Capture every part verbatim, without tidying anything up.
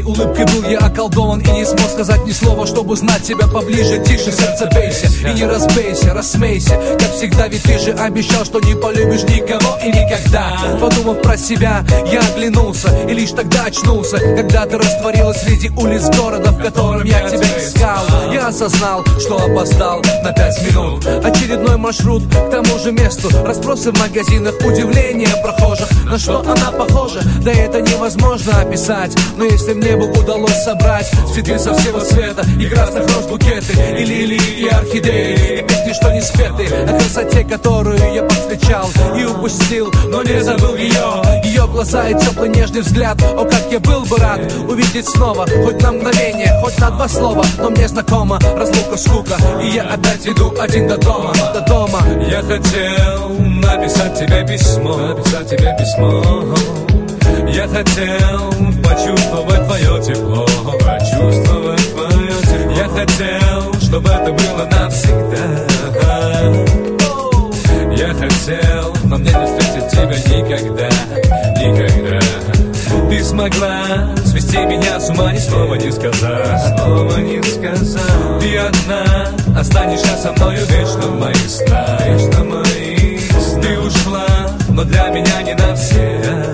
улыбкой был я околдован и не смог сказать ни слова, чтобы знать тебя поближе. Тише, сердце бейся и не разбейся, рассмейся. Как всегда, ведь ты же обещал, что не полюбишь никого и никогда. Подумав про себя, я оглянулся и лишь тогда очнулся, когда ты растворилась среди улиц города, в котором я тебя искал. Я осознал, что опоздал на пять минут. Очередной маршрут к тому же месту. Расспросы в магазинах, удивление прохожих. На что она похожа? Да это невозможно описать. Но если мне бы удалось собрать цветы со всего света и красных роз букеты, и лилии, и орхидеи, и песни, что не спеты, о красоте, которую я повстречал и упустил, но не забыл ее. Ее глаза и теплый нежный взгляд. О, как я был бы рад увидеть снова, хоть на мгновение, хоть на два слова. Но мне знакома разлука, скука, и я опять иду один до дома, до дома. Я хотел написать тебе письмо, написать тебе письмо. Я хотел почувствовать твое тепло, почувствовать твое тепло. Я хотел, чтобы это было навсегда. Я хотел, но мне не встретить тебя никогда, никогда. Ты смогла свести меня с ума, ни слова не сказав, слова не сказав. Ты одна останешься со мною вечно в моих снах, вечно в моих снах. Ты ушла, но для меня не навсегда.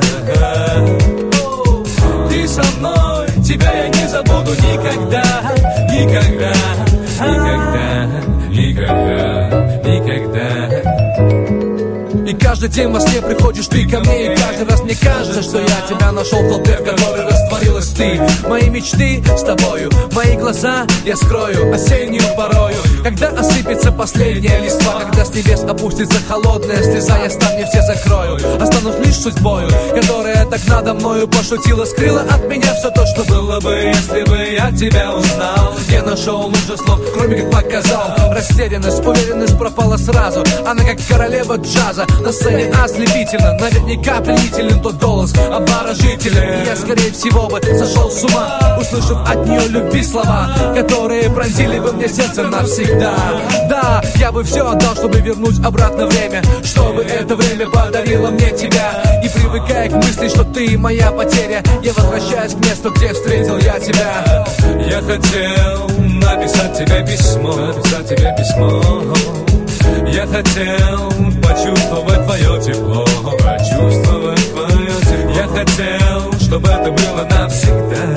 Ты со мной, тебя я не забуду никогда, никогда, никогда, никогда, никогда. И каждый день во сне приходишь ты ко мне, и каждый раз мне кажется, что я тебя нашел в толпе, в которой растворилась ты. Мои мечты с тобою, мои глаза я скрою осеннюю порою, когда осыпется последняя листва, когда с небес опустится холодная слеза. Я ставни все закрою, останусь лишь судьбою, которая так надо мною пошутила, скрыла от меня все то, что было бы, если бы я тебя узнал. Не нашел уже слов, кроме как показал. Растерянность, уверенность пропала сразу. Она как королева джаза, на сцене ослепительно. Наверняка пленителен тот голос, обворожителен. И я, скорее всего, бы сошел с ума, услышав от нее любви слова, которые пронзили бы мне сердце навсегда. Да, я бы все отдал, чтобы вернуть обратно время, чтобы это время подарило мне тебя. И привыкая к мысли, что ты моя потеря, я возвращаюсь к месту, где встретил я тебя. Я хотел написать тебе письмо, написать тебе письмо. Я хотел почувствовать твое тепло, почувствовать твое тепло. Я хотел, чтобы это было навсегда.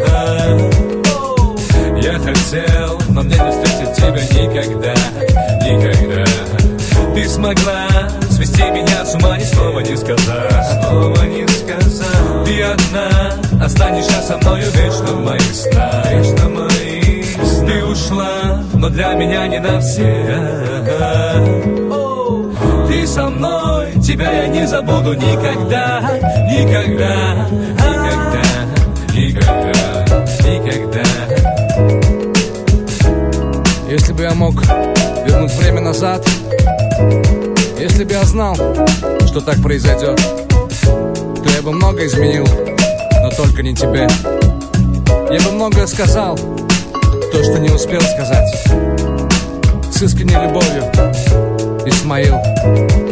Я хотел, но мне не встретить тебя никогда, никогда. Ты смогла свести меня с ума, ни слова не сказав, слова не сказав. Ты одна останешься со мною вечно в моих снах, вечно в моих снах. Ты ушла, но для меня не навсегда. Ты со мной, тебя я не забуду никогда, никогда, никогда, никогда, никогда. Если бы я мог вернуть время назад, если бы я знал, что так произойдет, то я бы много изменил, но только не тебе. Я бы многое сказал, то, что не успел сказать. С искренней любовью, Исмаил.